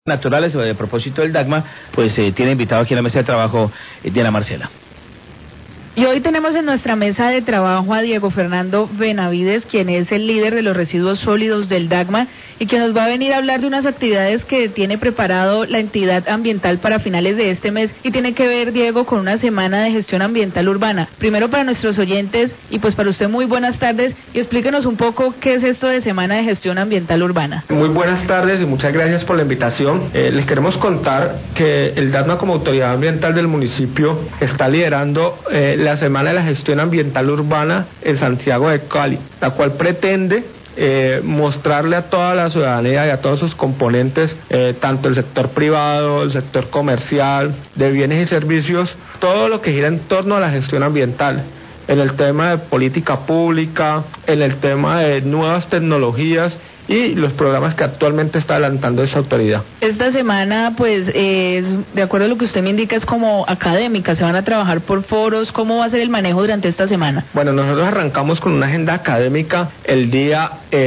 naturales. A propósito del DACMA, pues tiene invitado aquí en la mesa de trabajo Diana Marcela. Y hoy tenemos en nuestra mesa de trabajo a Diego Fernando Benavides, quien es el líder de los residuos sólidos del DACMA y quien nos va a venir a hablar de unas actividades que tiene preparado la entidad ambiental para finales de este mes y tiene que ver, Diego, con una semana de gestión ambiental urbana. Primero para nuestros oyentes y pues para usted muy buenas tardes y explíquenos un poco qué es esto de semana de gestión ambiental urbana. Muy buenas tardes y muchas gracias por la invitación. Les queremos contar que el DACMA como autoridad ambiental del municipio está liderando la Semana de la Gestión Ambiental Urbana en Santiago de Cali, la cual pretende mostrarle a toda la ciudadanía y a todos sus componentes, tanto el sector privado, el sector comercial, de bienes y servicios, todo lo que gira en torno a la gestión ambiental, en el tema de política pública, en el tema de nuevas tecnologías y los programas que actualmente está adelantando esa autoridad. Esta semana, pues, de acuerdo a lo que usted me indica, es como académica, se van a trabajar por foros. ¿Cómo va a ser el manejo durante esta semana? Bueno, nosotros arrancamos con una agenda académica el día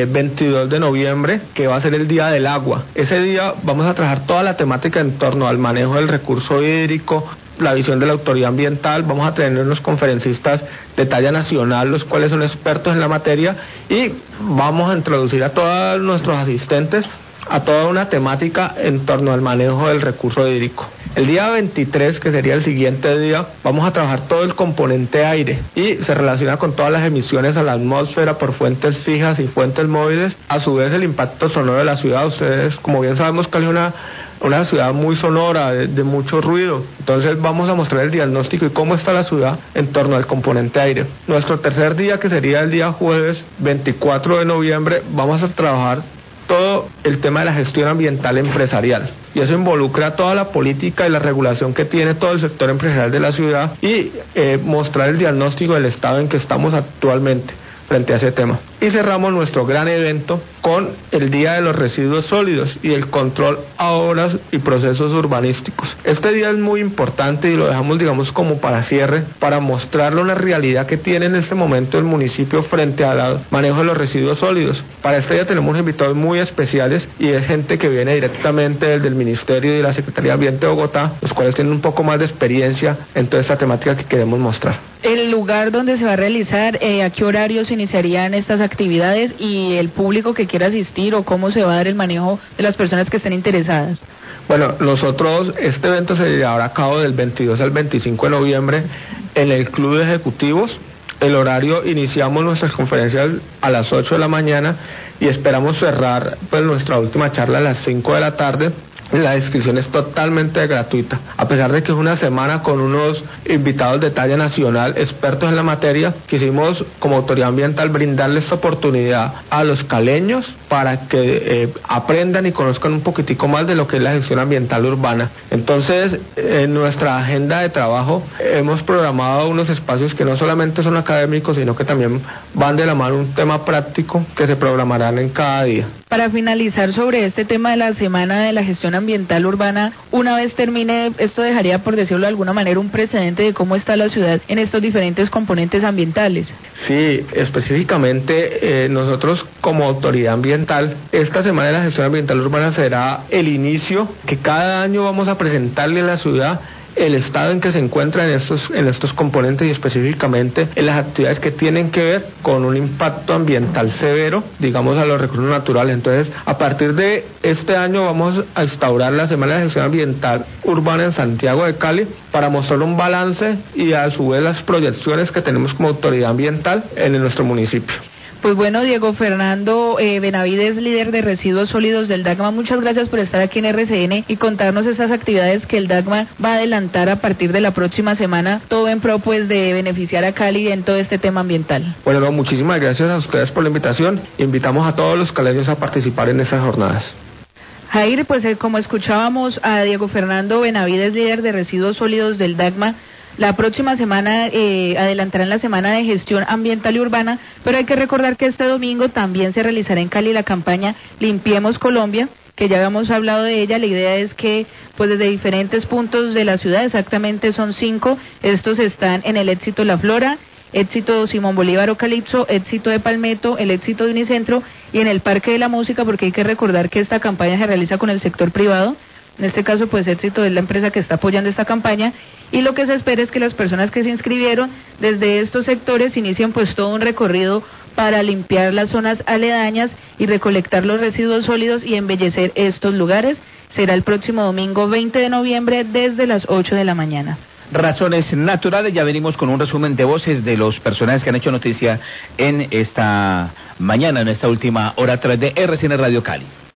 22 de noviembre, que va a ser el Día del Agua. Ese día vamos a trabajar toda la temática en torno al manejo del recurso hídrico, la visión de la autoridad ambiental. Vamos a tener unos conferencistas de talla nacional, los cuales son expertos en la materia, y vamos a introducir a todos nuestros asistentes a toda una temática en torno al manejo del recurso hídrico. El día 23, que sería el siguiente día, vamos a trabajar todo el componente aire y se relaciona con todas las emisiones a la atmósfera por fuentes fijas y fuentes móviles. A su vez, el impacto sonoro de la ciudad. Ustedes, como bien sabemos, Cali es una ciudad muy sonora, de mucho ruido. Entonces vamos a mostrar el diagnóstico y cómo está la ciudad en torno al componente aire. Nuestro tercer día, que sería el día jueves 24 de noviembre, vamos a trabajar todo el tema de la gestión ambiental empresarial, y eso involucra toda la política y la regulación que tiene todo el sector empresarial de la ciudad y mostrar el diagnóstico del estado en que estamos actualmente frente a ese tema. Y cerramos nuestro gran evento con el Día de los Residuos Sólidos y el control a obras y procesos urbanísticos. Este día es muy importante y lo dejamos, digamos, como para cierre, para mostrarle una realidad que tiene en este momento el municipio frente al manejo de los residuos sólidos. Para este día tenemos invitados muy especiales y es gente que viene directamente desde el Ministerio y de la Secretaría de Ambiente de Bogotá, los cuales tienen un poco más de experiencia en toda esta temática que queremos mostrar. El lugar donde se va a realizar, ¿a qué horarios iniciarían estas actividades y el público que quiera asistir, o cómo se va a dar el manejo de las personas que estén interesadas? Bueno, nosotros, este evento se llevará a cabo del 22 al 25 de noviembre en el Club de Ejecutivos. El horario, iniciamos nuestras conferencias a las 8 de la mañana y esperamos cerrar pues nuestra última charla a las 5 de la tarde. La inscripción es totalmente gratuita, a pesar de que es una semana con unos invitados de talla nacional, expertos en la materia. Quisimos, como autoridad ambiental, brindarles esta oportunidad a los caleños para que aprendan y conozcan un poquitico más de lo que es la gestión ambiental urbana. Entonces, en nuestra agenda de trabajo hemos programado unos espacios que no solamente son académicos, sino que también van de la mano un tema práctico que se programarán en cada día. Para finalizar sobre este tema de la semana de la gestión ambiental urbana, una vez termine, esto dejaría, por decirlo de alguna manera, un precedente de cómo está la ciudad en estos diferentes componentes ambientales. Sí, específicamente nosotros como autoridad ambiental, esta semana de la gestión ambiental urbana será el inicio que cada año vamos a presentarle a la ciudad el estado en que se encuentra en estos componentes y específicamente en las actividades que tienen que ver con un impacto ambiental severo, digamos, a los recursos naturales. Entonces, a partir de este año vamos a instaurar la Semana de Gestión Ambiental Urbana en Santiago de Cali para mostrar un balance y a su vez las proyecciones que tenemos como autoridad ambiental en nuestro municipio. Pues bueno, Diego Fernando Benavides, líder de residuos sólidos del DACMA, muchas gracias por estar aquí en RCN y contarnos estas actividades que el DACMA va a adelantar a partir de la próxima semana, todo en pro pues de beneficiar a Cali en todo este tema ambiental. Bueno, no, muchísimas gracias a ustedes por la invitación. Invitamos a todos los caleños a participar en estas jornadas. Jair, pues como escuchábamos a Diego Fernando Benavides, líder de residuos sólidos del DACMA, la próxima semana adelantarán la semana de gestión ambiental y urbana, pero hay que recordar que este domingo también se realizará en Cali la campaña Limpiemos Colombia, que ya habíamos hablado de ella. La idea es que pues desde diferentes puntos de la ciudad, exactamente son 5, estos están en el Éxito La Flora, Éxito Simón Bolívar o Calipso, Éxito de Palmetto, el Éxito de Unicentro y en el Parque de la Música, porque hay que recordar que esta campaña se realiza con el sector privado. En este caso, pues Éxito es la empresa que está apoyando esta campaña, y lo que se espera es que las personas que se inscribieron desde estos sectores inicien pues todo un recorrido para limpiar las zonas aledañas y recolectar los residuos sólidos y embellecer estos lugares. Será el próximo domingo 20 de noviembre desde las 8 de la mañana. Razones naturales, ya venimos con un resumen de voces de los personajes que han hecho noticia en esta mañana, en esta última hora 3 de RCN Radio Cali.